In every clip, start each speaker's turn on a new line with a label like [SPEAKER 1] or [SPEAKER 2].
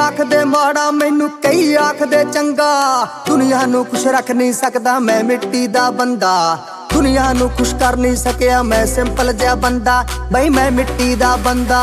[SPEAKER 1] आखदे माड़ा मैनू कई आखदे चंगा। दुनिया नू खुश रख नहीं सकदा मैं मिट्टी दा बंदा। दुनिया नू खुश कर नहीं सकिया मैं सिंपल जिहा बंदा। बई मैं मिट्टी दा बंदा।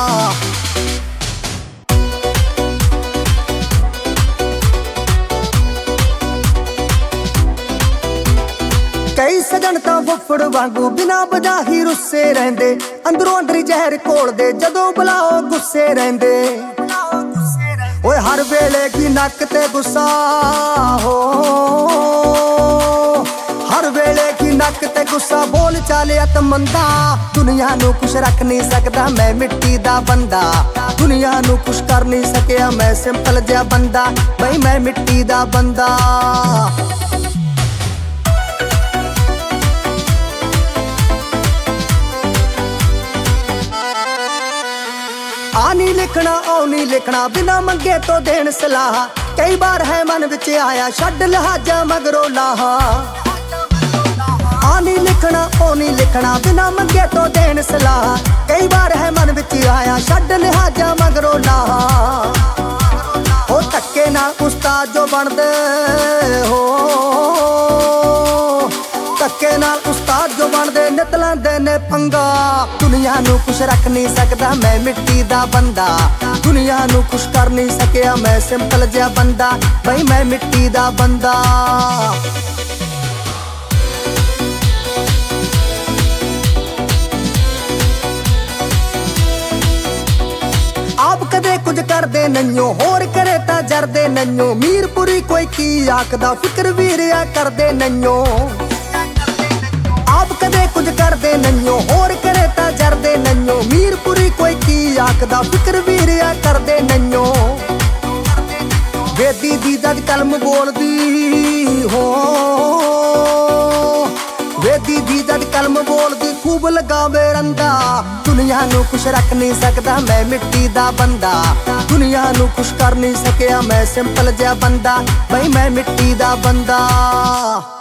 [SPEAKER 1] कई सजन तां फुफड़ वांगू बिना वजह ही रुस्से रहिंदे। अंदरों अंदरी जहर घोलदे जदों बुलाओ गुस्से रहिंदे। ओए हर वेले की नक ते गुस्सा हो, हर वेले की नक ते गुस्सा बोल चाले अत मंदा। दुनिया नू खुश रख नहीं सकदा मैं मिट्टी दा बंदा। दुनिया नू खुश कर नहीं सकिया मैं सिंपल जिहा बंदा। बई मैं मिट्टी दा बंदा। आ नहीं लिखना ओ नहीं लिखना बिना मंगे तो देन सलाह। कई बार है मन विच आया छड्ड लिहाजा मगरों लाहा। आ नहीं लिखना ओ नहीं लिखना बिना मंगे तो देन सलाह। कई बार है मन विच आया छड्ड लिहाजा मगरों लाहा। ओ धक्के नाल उस्ताद जो बनदे हो, धक्के नाल उस्ताद जो बनदे नित लैंदे ने पंगा। दुनिया नू खुश रख नहीं सकदा मैं मिट्टी दा बंदा। दुनिया नू खुश कर नहीं सकिया मैं सिंपल जिहा बंदा। बई मैं मिट्टी दा बंदा। आप कदे कुछ करदे नहियो होर करे तां जरदे नहियो। मीरपुरी कोई की आखदा फिक्र वीरिया करदे नहियो। आप कदे कुछ करदे नहियो होर करे तां जरदे नहियो। मीरपुरी कोई की आखदा फिक्र वीरिया करदे नहियो। वेदी दी जद कलम बोलदी हो, वेदी दी जद कलम बोलदी खूब लगावे रंदा। दुनिया नू खुश रख नहीं सकदा मैं मिट्टी दा बंदा। दुनिया नू खुश कर नहीं सकिया मैं सिंपल जिहा बंदा। बई मैं मिट्टी दा बंदा।